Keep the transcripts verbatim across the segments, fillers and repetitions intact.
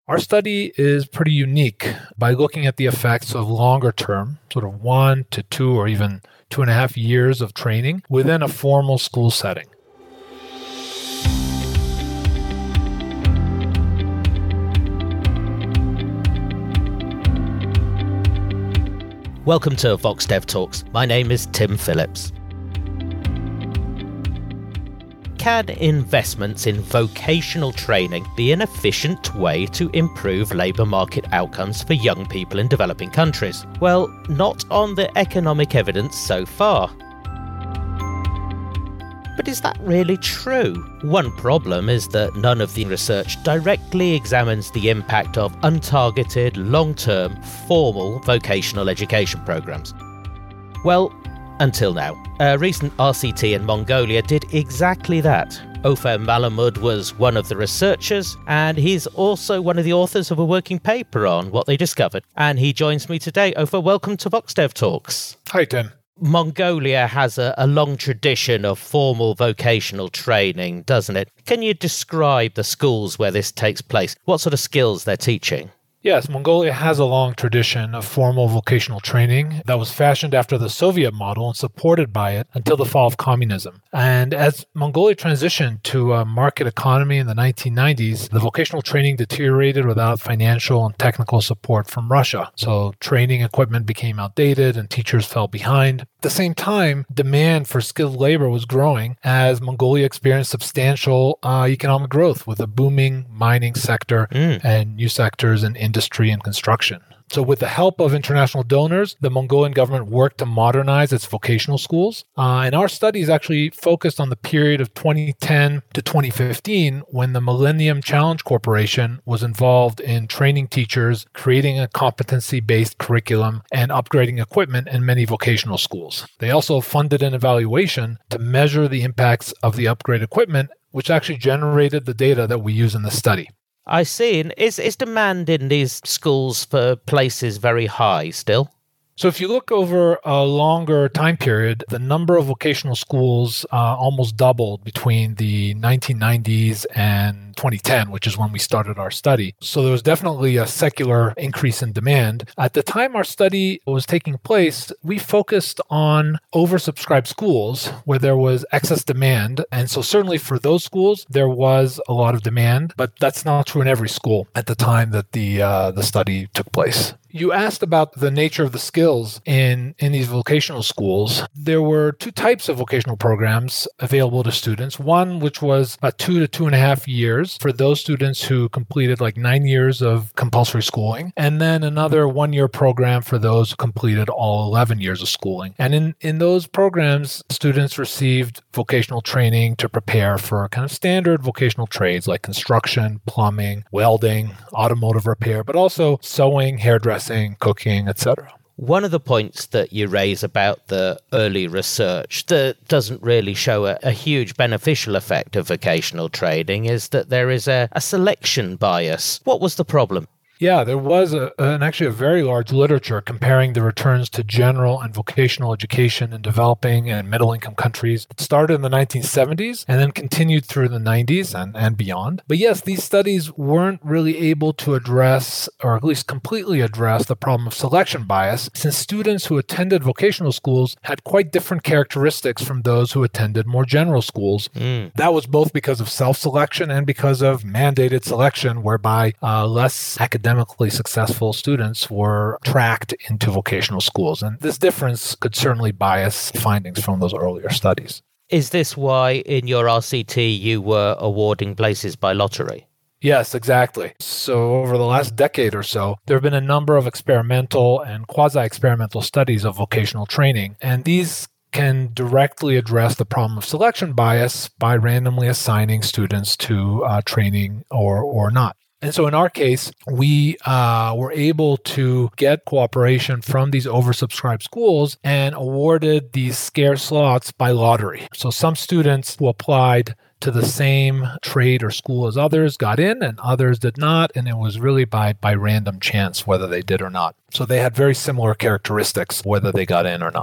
Our study is pretty unique by looking at the effects of longer term, sort of one to two or even two and a half years of training within a formal school setting. Welcome to Vox Dev Talks. My name is Tim Phillips. Can investments in vocational training be an efficient way to improve labour market outcomes for young people in developing countries? Well, not on the economic evidence so far. But is that really true? One problem is that none of the research directly examines the impact of untargeted, long-term, formal vocational education programs. Well, until now. A recent R C T in Mongolia did exactly that. Ofer Malamud was one of the researchers, and he's also one of the authors of a working paper on what they discovered. And he joins me today. Ofer, welcome to Vox Dev Talks. Hi, Tim. Mongolia has a, a long tradition of formal vocational training, doesn't it? Can you describe the schools where this takes place? What sort of skills they're teaching? Yes, Mongolia has a long tradition of formal vocational training that was fashioned after the Soviet model and supported by it until the fall of communism. And as Mongolia transitioned to a market economy in the nineteen nineties, the vocational training deteriorated without financial and technical support from Russia. So training equipment became outdated and teachers fell behind. At the same time, demand for skilled labor was growing as Mongolia experienced substantial uh, economic growth with a booming mining sector mm. and new sectors in industry and construction. So with the help of international donors, the Mongolian government worked to modernize its vocational schools. Uh, and our studies actually focused on the period of twenty ten to twenty fifteen when the Millennium Challenge Corporation was involved in training teachers, creating a competency-based curriculum, and upgrading equipment in many vocational schools. They also funded an evaluation to measure the impacts of the upgrade equipment, which actually generated the data that we use in the study. I see. And is, is demand in these schools for places very high still? So if you look over a longer time period, the number of vocational schools uh, almost doubled between the nineteen nineties and twenty ten, which is when we started our study. So there was definitely a secular increase in demand. At the time our study was taking place, we focused on oversubscribed schools where there was excess demand. And so certainly for those schools, there was a lot of demand, but that's not true in every school at the time that the uh, the study took place. You asked about the nature of the skills in, in these vocational schools. There were two types of vocational programs available to students. One, which was about two to two and a half years for those students who completed like nine years of compulsory schooling. And then another one-year program for those who completed all eleven years of schooling. And in, in those programs, students received vocational training to prepare for kind of standard vocational trades like construction, plumbing, welding, automotive repair, but also sewing, hairdressing, cooking, et cetera. One of the points that you raise about the early research that doesn't really show a, a huge beneficial effect of vocational training is that there is a, a selection bias. What was the problem? Yeah, there was a, an actually a very large literature comparing the returns to general and vocational education in developing and middle-income countries. It started in the nineteen seventies and then continued through the nineties and, and beyond. But yes, these studies weren't really able to address, or at least completely address, the problem of selection bias, since students who attended vocational schools had quite different characteristics from those who attended more general schools. Mm. That was both because of self-selection and because of mandated selection, whereby uh, less academic academically successful students were tracked into vocational schools. And this difference could certainly bias findings from those earlier studies. Is this why in your R C T you were awarding places by lottery? Yes, exactly. So over the last decade or so, there have been a number of experimental and quasi-experimental studies of vocational training, and these can directly address the problem of selection bias by randomly assigning students to uh, training or or not. And so in our case, we uh, were able to get cooperation from these oversubscribed schools and awarded these scarce slots by lottery. So some students who applied to the same trade or school as others got in and others did not. And it was really by, by random chance whether they did or not. So they had very similar characteristics whether they got in or not.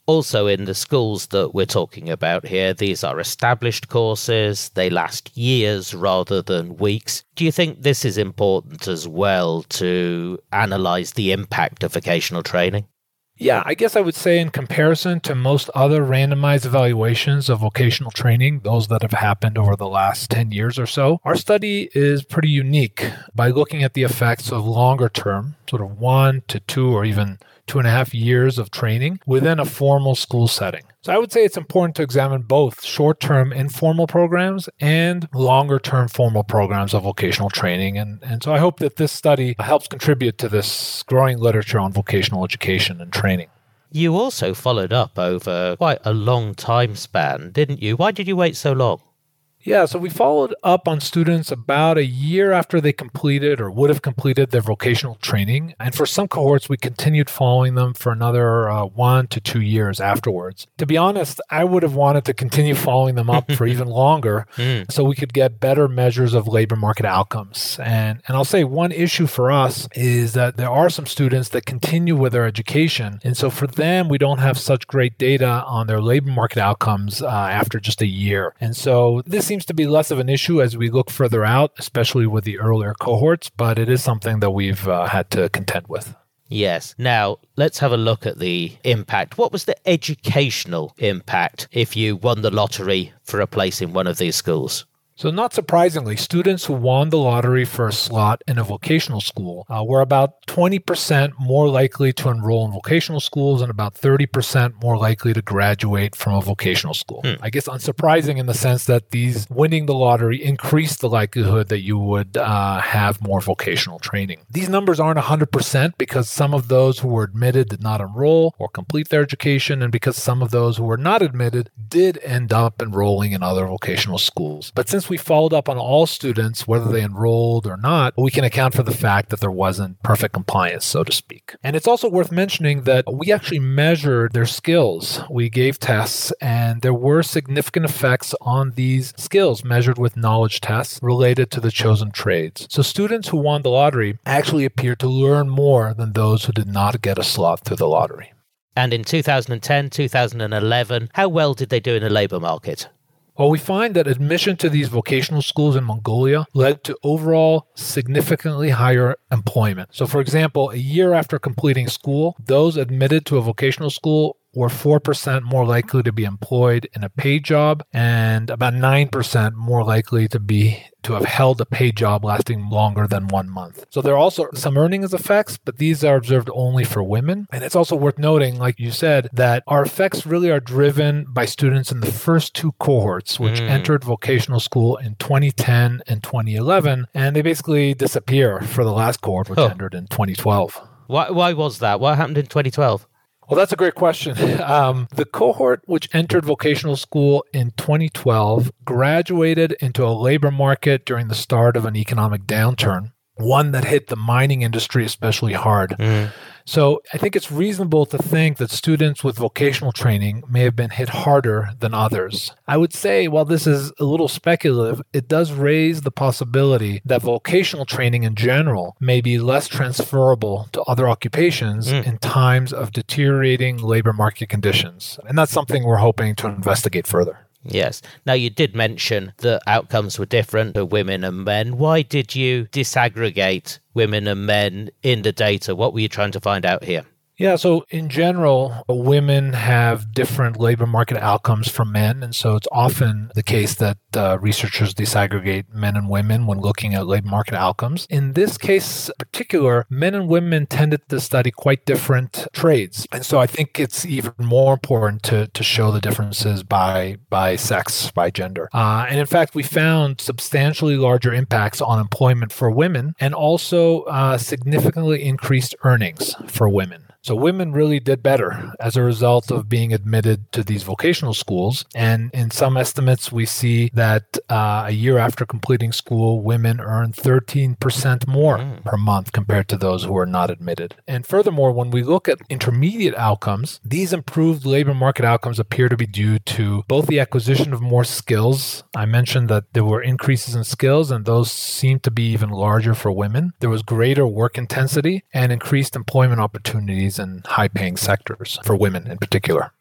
Also, in the schools that we're talking about here, these are established courses. They last years rather than weeks. Do you think this is important as well to analyze the impact of vocational training? Yeah, I guess I would say in comparison to most other randomized evaluations of vocational training, those that have happened over the last ten years or so, our study is pretty unique by looking at the effects of longer term, sort of one to two or even two and a half years of training within a formal school setting. So I would say it's important to examine both short-term informal programs and longer-term formal programs of vocational training. And, and so I hope that this study helps contribute to this growing literature on vocational education and training. You also followed up over quite a long time span, didn't you? Why did you wait so long? Yeah, so we followed up on students about a year after they completed or would have completed their vocational training. And for some cohorts, we continued following them for another uh, one to two years afterwards. To be honest, I would have wanted to continue following them up for even longer mm. so we could get better measures of labor market outcomes. And, and I'll say one issue for us is that there are some students that continue with their education. And so for them, we don't have such great data on their labor market outcomes uh, after just a year. And so this seems to be less of an issue as we look further out, especially with the earlier cohorts, but it is something that we've uh, had to contend with. Yes. Now, let's have a look at the impact. What was the educational impact if you won the lottery for a place in one of these schools? So not surprisingly, students who won the lottery for a slot in a vocational school uh, were about twenty percent more likely to enroll in vocational schools and about thirty percent more likely to graduate from a vocational school. Hmm. I guess unsurprising in the sense that these winning the lottery increased the likelihood that you would uh, have more vocational training. These numbers aren't one hundred percent because some of those who were admitted did not enroll or complete their education, and because some of those who were not admitted did end up enrolling in other vocational schools. But since we followed up on all students, whether they enrolled or not, we can account for the fact that there wasn't perfect compliance, so to speak. And it's also worth mentioning that we actually measured their skills. We gave tests, and there were significant effects on these skills measured with knowledge tests related to the chosen trades. So students who won the lottery actually appeared to learn more than those who did not get a slot through the lottery. And in two thousand ten, two thousand eleven, how well did they do in the labor market? Well, we find that admission to these vocational schools in Mongolia led to overall significantly higher employment. So, for example, a year after completing school, those admitted to a vocational school were four percent more likely to be employed in a paid job and about nine percent more likely to be to have held a paid job lasting longer than one month. So there are also some earnings effects, but these are observed only for women. And it's also worth noting, like you said, that our effects really are driven by students in the first two cohorts, which mm. entered vocational school in twenty ten and twenty eleven, and they basically disappear for the last cohort, which oh. entered in twenty twelve. Why, why was that? What happened in twenty twelve? Well, that's a great question. Um, the cohort which entered vocational school in twenty twelve graduated into a labor market during the start of an economic downturn, one that hit the mining industry especially hard. Mm. So I think it's reasonable to think that students with vocational training may have been hit harder than others. I would say, while this is a little speculative, it does raise the possibility that vocational training in general may be less transferable to other occupations mm. in times of deteriorating labor market conditions. And that's something we're hoping to investigate further. Yes. Now, you did mention that outcomes were different for women and men. Why did you disaggregate women and men in the data? What were you trying to find out here? Yeah, so in general, women have different labor market outcomes from men. And so it's often the case that uh, researchers disaggregate men and women when looking at labor market outcomes. In this case in particular, men and women tended to study quite different trades. And so I think it's even more important to, to show the differences by, by sex, by gender. Uh, and in fact, we found substantially larger impacts on employment for women and also uh, significantly increased earnings for women. So women really did better as a result of being admitted to these vocational schools. And in some estimates, we see that uh, a year after completing school, women earned thirteen percent more mm. per month compared to those who were not admitted. And furthermore, when we look at intermediate outcomes, these improved labor market outcomes appear to be due to both the acquisition of more skills. I mentioned that there were increases in skills, and those seem to be even larger for women. There was greater work intensity and increased employment opportunities in high-paying sectors, for women in particular.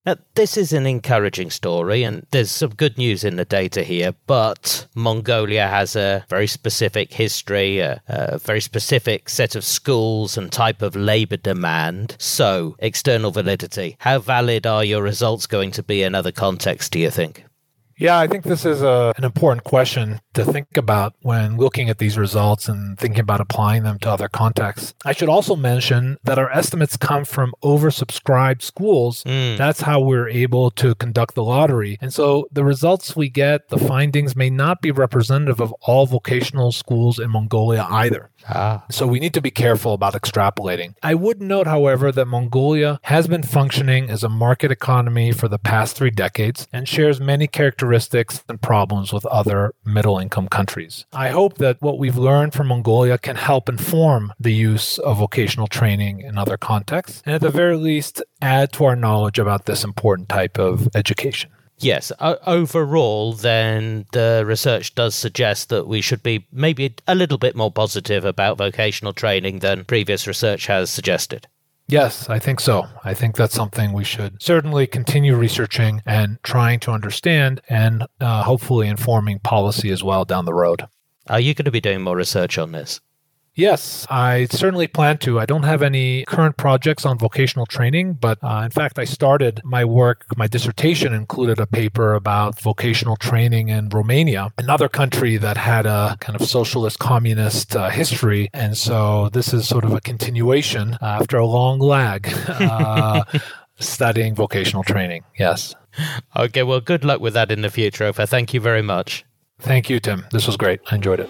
Now, this is an encouraging story, and there's some good news in the data here, but Mongolia has a very specific history, a, a very specific set of schools and type of labour demand. So, external validity. How valid are your results going to be in other contexts, do you think? Yeah, I think this is a, an important question to think about when looking at these results and thinking about applying them to other contexts. I should also mention that our estimates come from oversubscribed schools. Mm. That's how we're able to conduct the lottery. And so the results we get, the findings may not be representative of all vocational schools in Mongolia either. Ah. So we need to be careful about extrapolating. I would note, however, that Mongolia has been functioning as a market economy for the past three decades and shares many characteristics and problems with other middle-income countries. I hope that what we've learned from Mongolia can help inform the use of vocational training in other contexts, and at the very least, add to our knowledge about this important type of education. Yes, o- overall, then the research does suggest that we should be maybe a little bit more positive about vocational training than previous research has suggested. Yes, I think so. I think that's something we should certainly continue researching and trying to understand and uh, hopefully informing policy as well down the road. Are you going to be doing more research on this? Yes, I certainly plan to. I don't have any current projects on vocational training, but uh, in fact, I started my work, my dissertation included a paper about vocational training in Romania, another country that had a kind of socialist communist uh, history. And so this is sort of a continuation uh, after a long lag uh, studying vocational training. Yes. Okay, well, good luck with that in the future, Ofer. Thank you very much. Thank you, Tim. This was great. I enjoyed it.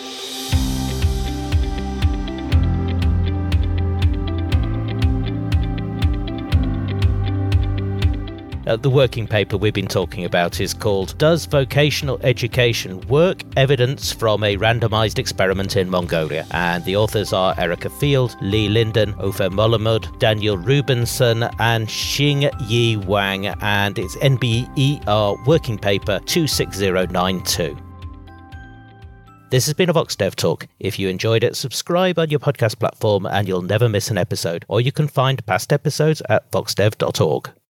Uh, the working paper we've been talking about is called Does Vocational Education Work? Evidence from a Randomized Experiment in Mongolia. And the authors are Erica Field, Lee Linden, Ofer Molamud, Daniel Rubinson, and Xing Yi Wang. And it's N B E R Working Paper two six zero nine two. This has been a VoxDev Talk. If you enjoyed it, subscribe on your podcast platform and you'll never miss an episode. Or you can find past episodes at voxdev dot org.